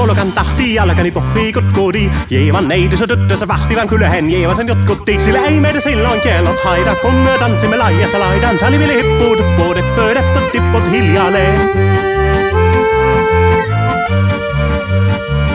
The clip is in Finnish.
Laulukan tahti, jalkani pohii kotkoodi. Jeevan neidis tyttössä vahtivan kyllähän jeevasen jotkutti. Sillä ei meitä silloin kellot haita, kun me tanssimme laajassa laidan. Salivili hippuut, puodet, pöydät, tipput hiljalleen.